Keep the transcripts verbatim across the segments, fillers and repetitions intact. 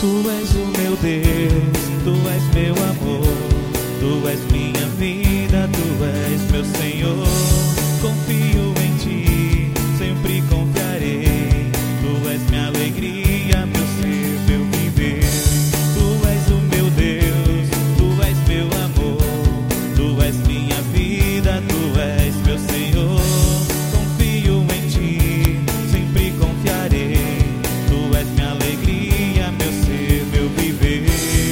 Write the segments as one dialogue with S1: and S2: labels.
S1: Tu és o meu Deus, Tu és meu amor, Tu és minha vida, Tu és meu Senhor. Confio em Ti, sempre confiarei. Tu és minha alegria, meu ser, meu viver. Tu és o meu Deus, Tu és meu amor, Tu és minha vida, Tu és meu Senhor. Confio em Ti, sempre confiarei. Tu és minha alegria, meu ser, meu viver.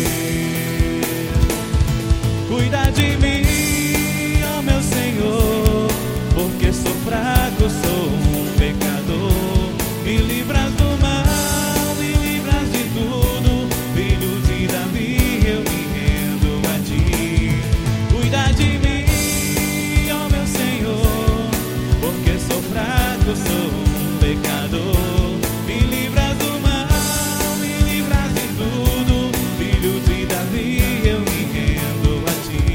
S1: Cuida de mim, ó meu Senhor, porque sou fraco, sou um pecador. Me livras do mal, me livras de tudo. Filho de Davi, eu me rendo a Ti. Cuida de mim, ó meu Senhor, porque sou fraco, sou um pecador. Me livras do mal, me livras de tudo. Filho de Davi, eu me rendo a Ti.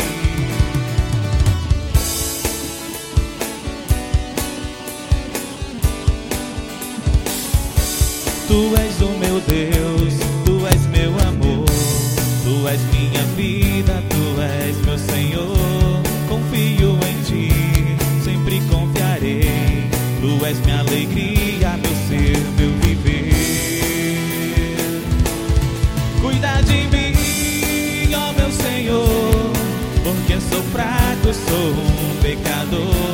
S1: Tu és o meu Deus, Tu és meu amor, Tu és minha vida, Tu és meu Senhor. Confio em Ti, sempre confiarei. Tu és minha alegria, meu ser, meu viver. Cuida de mim, ó meu Senhor, porque sou fraco, sou um pecador.